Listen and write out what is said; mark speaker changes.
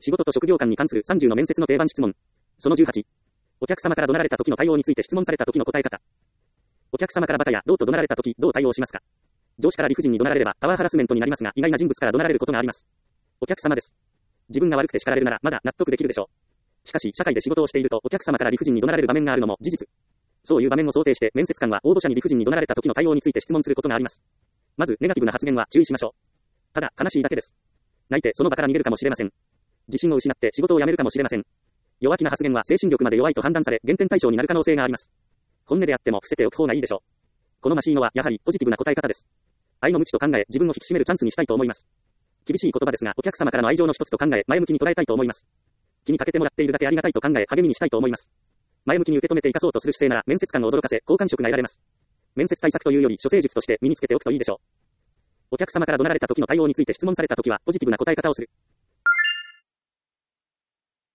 Speaker 1: 仕事と職業観に関する30の面接の定番質問。その18。お客様から怒鳴られた時の対応について質問された時の答え方。お客様からバカやどうと怒鳴られた時、どう対応しますか？上司から理不尽に怒鳴られればパワーハラスメントになりますが、意外な人物から怒鳴られることがあります。お客様です。自分が悪くて叱られるならまだ納得できるでしょう。しかし、社会で仕事をしているとお客様から理不尽に怒鳴られる場面があるのも事実。そういう場面を想定して、面接官は応募者に理不尽に怒鳴られた時の対応について質問することがあります。まず、ネガティブな発言は注意しましょう。ただ、悲しいだけです。泣いてその場から逃げるかもしれません。自信を失って仕事を辞めるかもしれません。弱気な発言は精神力まで弱いと判断され、減点対象になる可能性があります。本音であっても伏せておく方がいいでしょう。好ましいのはやはりポジティブな答え方です。愛の無知と考え、自分を引き締めるチャンスにしたいと思います。厳しい言葉ですが、お客様からの愛情の一つと考え、前向きに捉えたいと思います。気にかけてもらっているだけありがたいと考え、励みにしたいと思います。前向きに受け止めて生かそうとする姿勢なら、面接官を驚かせ、好感触が得られます。面接対策というより、処世術として身につけておくといいでしょう。お客様から怒鳴られた時の対応について質問された時は、ポジティブな答え方をする。